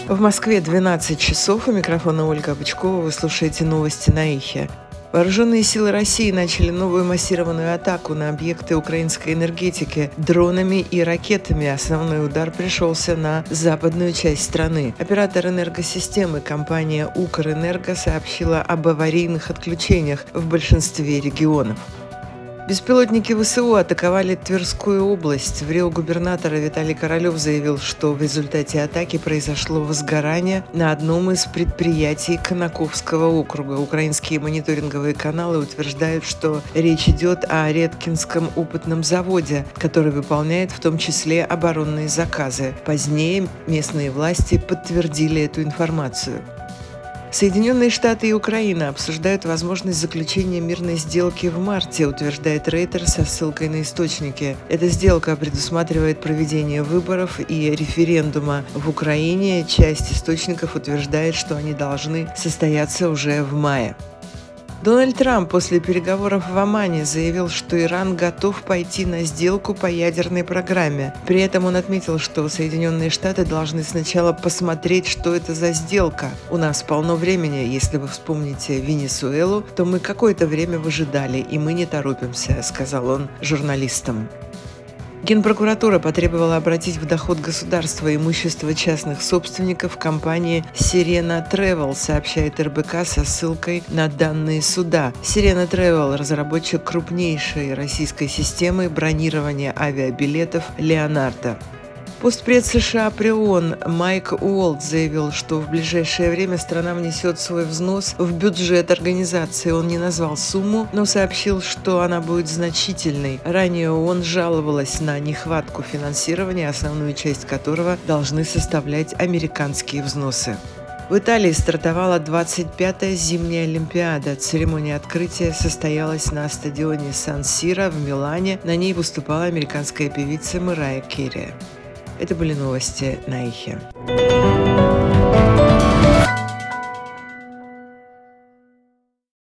В Москве 12 часов. У микрофона Ольга Бычкова. Вы слушаете новости на Эхе. Вооруженные силы России начали новую массированную атаку на объекты украинской энергетики дронами и ракетами. Основной удар пришелся на западную часть страны. Оператор энергосистемы компания «Укрэнерго» сообщила об аварийных отключениях в большинстве регионов. Беспилотники ВСУ атаковали Тверскую область. В Рио губернатор Виталий Королев заявил, что в результате атаки произошло возгорание на одном из предприятий Конаковского округа. Украинские мониторинговые каналы утверждают, что речь идет о Редкинском опытном заводе, который выполняет в том числе оборонные заказы. Позднее местные власти подтвердили эту информацию. Соединенные Штаты и Украина обсуждают возможность заключения мирной сделки в марте, утверждает Рейтер со ссылкой на источники. Эта сделка предусматривает проведение выборов и референдума в Украине. Часть источников утверждает, что они должны состояться уже в мае. Дональд Трамп после переговоров в Омане заявил, что Иран готов пойти на сделку по ядерной программе. При этом он отметил, что Соединенные Штаты должны сначала посмотреть, что это за сделка. У нас полно времени, если вы вспомните Венесуэлу, то мы какое-то время выжидали, и мы не торопимся, сказал он журналистам. Генпрокуратура потребовала обратить в доход государства имущество частных собственников компании «Сирена Travel», сообщает РБК со ссылкой на данные суда. «Сирена Travel» – разработчик крупнейшей российской системы бронирования авиабилетов «Леонардо». Постпред США при ООН Майк Уолт заявил, что в ближайшее время страна внесет свой взнос в бюджет организации. Он не назвал сумму, но сообщил, что она будет значительной. Ранее ООН жаловалась на нехватку финансирования, основную часть которого должны составлять американские взносы. В Италии стартовала 25-я зимняя Олимпиада. Церемония открытия состоялась на стадионе Сан-Сиро в Милане. На ней выступала американская певица Мэрайя Кэри. Это были новости на Эхе.